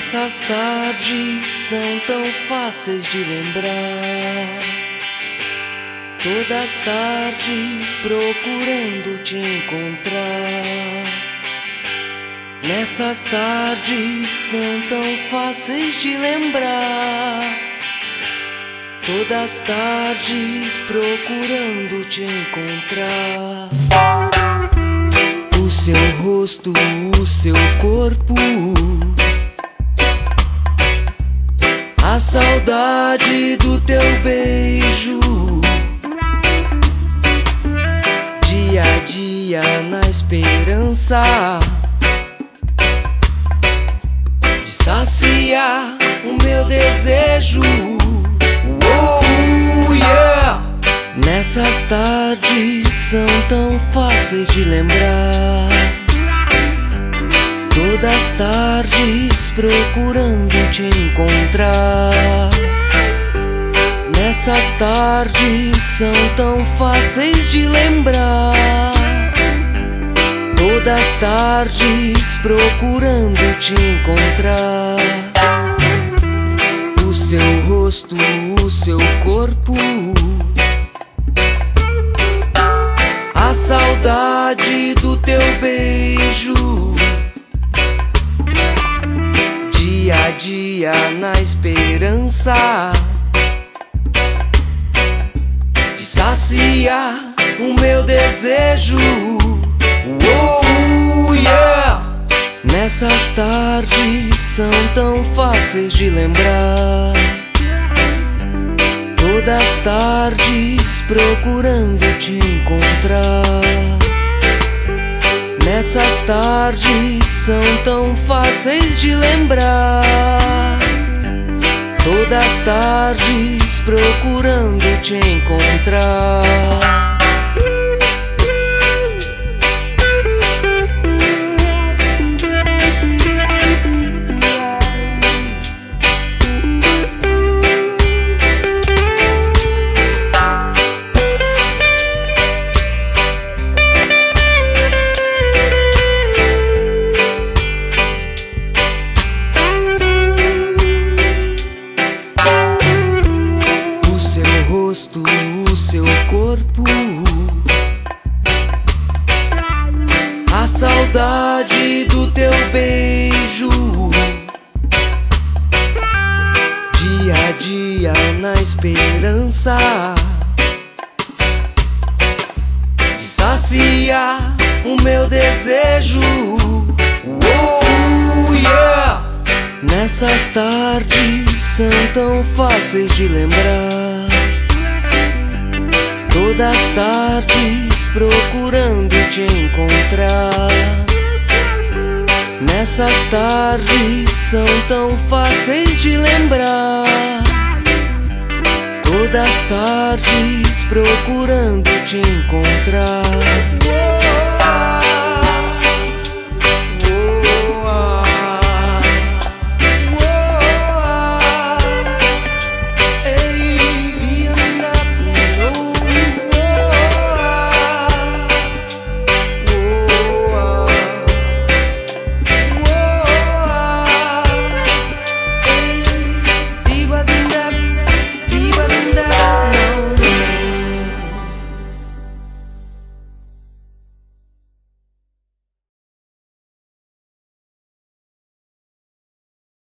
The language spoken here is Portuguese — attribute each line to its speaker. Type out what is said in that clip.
Speaker 1: Nessas tardes são tão fáceis de lembrar, todas tardes procurando te encontrar. Nessas tardes são tão fáceis de lembrar, todas tardes procurando te encontrar. O seu rosto, o seu corpo, a saudade do teu beijo, dia a dia na esperança de saciar o meu desejo. Oh, yeah! Nessas tardes são tão fáceis de lembrar, todas tardes procurando te encontrar. Nessas tardes são tão fáceis de lembrar, todas tardes procurando te encontrar. O seu rosto, o seu corpo, a saudade do teu beijo, dia a dia na esperança de saciar o meu desejo. Oh, yeah! Nessas tardes são tão fáceis de lembrar, todas tardes procurando te encontrar. Nessas tardes são tão fáceis de lembrar, todas tardes procurando te encontrar. O seu corpo, a saudade do teu beijo, dia a dia na esperança de saciar o meu desejo. Oh, yeah! Nessas tardes são tão fáceis de lembrar, todas tardes procurando te encontrar. Nessas tardes são tão fáceis de lembrar, todas tardes procurando te encontrar.